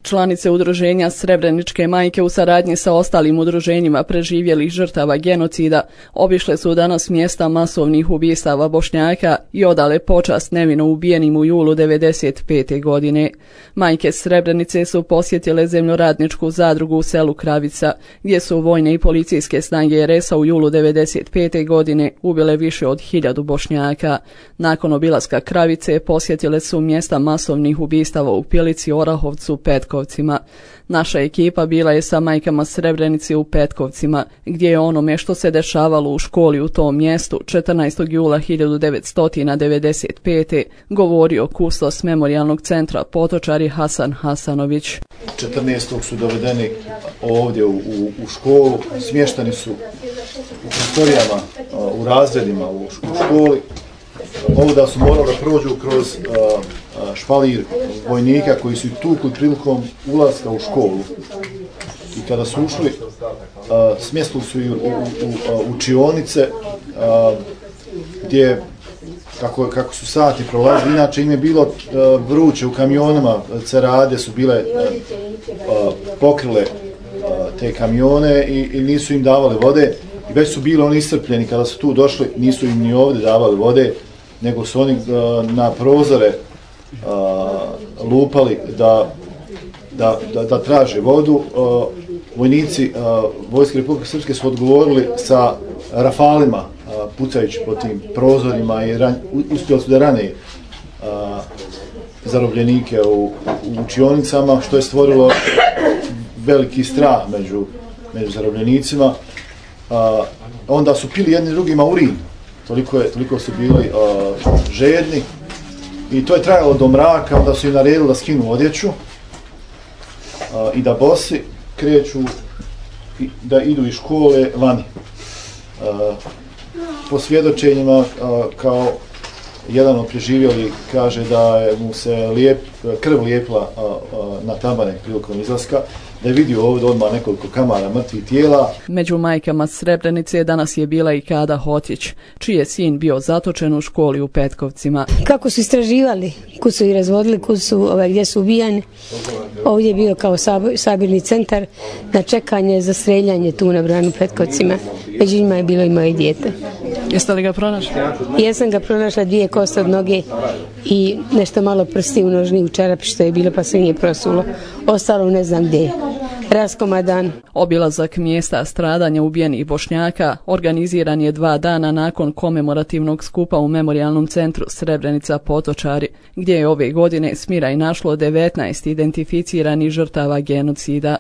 Članice udruženja Srebreničke majke u saradnji sa ostalim udruženjima preživjelih žrtava genocida obišle su danas mjesta masovnih ubistava Bošnjaka i odale počast nevino ubijenim u julu 1995. godine. Majke Srebrenice su posjetile zemljoradničku zadrugu u selu Kravica, gdje su vojne i policijske snage RS-a u julu 1995. godine ubile više od 1000 Bošnjaka. Nakon obilaska Kravice posjetile su mjesta masovnih ubistava u Pilici, Orahovcu, Petkovcima. Naša ekipa bila je sa majkama Srebrenice u Petkovcima, gdje je onome što se dešavalo u školi u tom mjestu 14. jula 1995. govorio kustos memorijalnog centra Potočari Hasan Hasanović. 14. su dovedeni ovdje u školu, smješteni su u prostorijama, u razredima u školi. Ovdje su morali da prođu kroz špalir vojnika koji su tukli prilikom ulaska u školu. I kada su ušli, smjestili su i u učionice gdje, kako su sati prolazili, inače im je bilo vruće u kamionima, cerade su bile pokrile te kamione i nisu im davali vode. I već su bili oni iscrpljeni kada su tu došli, nisu im ni ovdje davali vode, nego su oni na prozore lupali da traže vodu. Vojnici Vojske Republike Srpske su odgovorili sa rafalima, pucajući po tim prozorima i uspjeli su da rane zarobljenike u učionicama, što je stvorilo veliki strah među zarobljenicima. Onda su pili jedni drugima urin, toliko su bili žedni i to je trajalo do mraka. Onda su im naredili da skinu odjeću i da bosi kreću da idu iz škole vani. Po svjedočenjima, kao jedan od preživjeli kaže da je mu se krv lijepila na tabane prilikom izlaska, da je vidio ovdje odmah nekoliko kamara mrtvih tijela. Među majkama Srebrenice danas je bila i Kada Hotić, čiji je sin bio zatočen u školi u Petkovcima. Kako su istraživali, kud su ih razvodili, gdje su ubijani. Ovdje je bio kao sabirni centar na čekanje za streljanje tu na branu Petkovcima. Među njima je bilo i moje dijete. Jeste li ga pronašli? Jesam ga pronašla, 2 koste od noge i nešto malo prsti u nožni u čarapi što je bilo, pa se nije prosulo. Ostalo ne znam gdje je. Raskomadan. Obilazak mjesta stradanja ubijenih Bošnjaka organiziran je 2 dana nakon komemorativnog skupa u memorijalnom centru Srebrenica Potočari, gdje je ove godine Smiraj našlo 19 identificiranih žrtava genocida.